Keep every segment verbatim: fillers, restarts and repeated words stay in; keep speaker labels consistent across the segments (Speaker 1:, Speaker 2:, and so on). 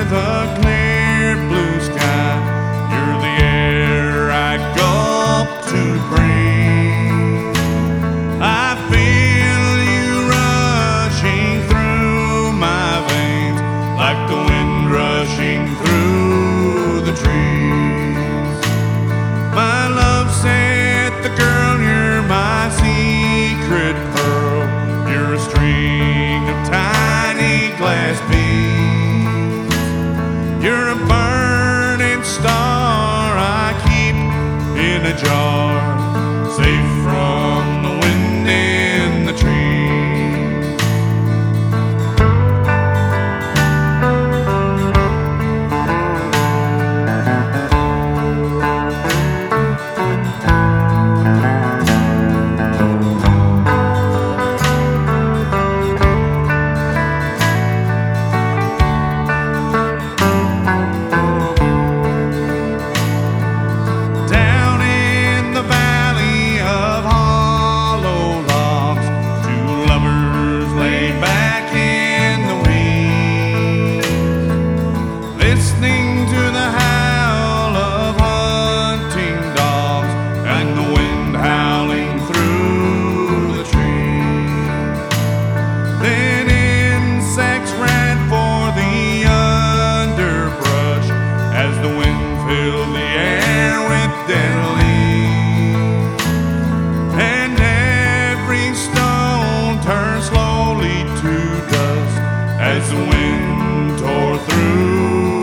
Speaker 1: with a clear blue sky. You're the air I gulp to breathe. I feel you rushing through my veins like the wind rushing through the trees. My love said, the girl, you're my secret pearl. You're a string of tiny glass beads. You're a burning star I keep in a jar, safe from the wind in the trees. Listening to the howl of hunting dogs and the wind howling through the trees. Then insects ran for the underbrush as the wind filled the air with dead leaves. And every stone turned slowly to dust as the wind tore through.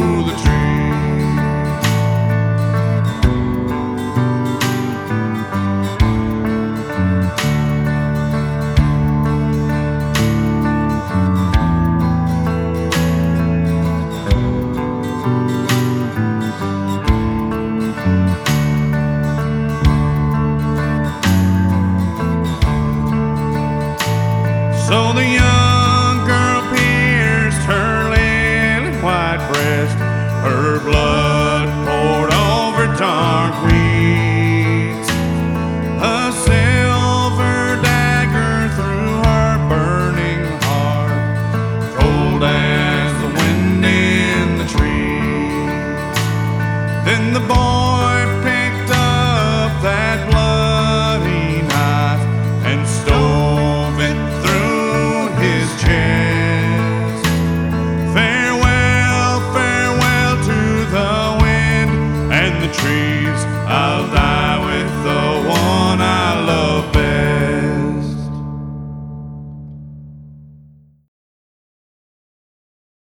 Speaker 1: So the young girl pierced her lily white breast, her blood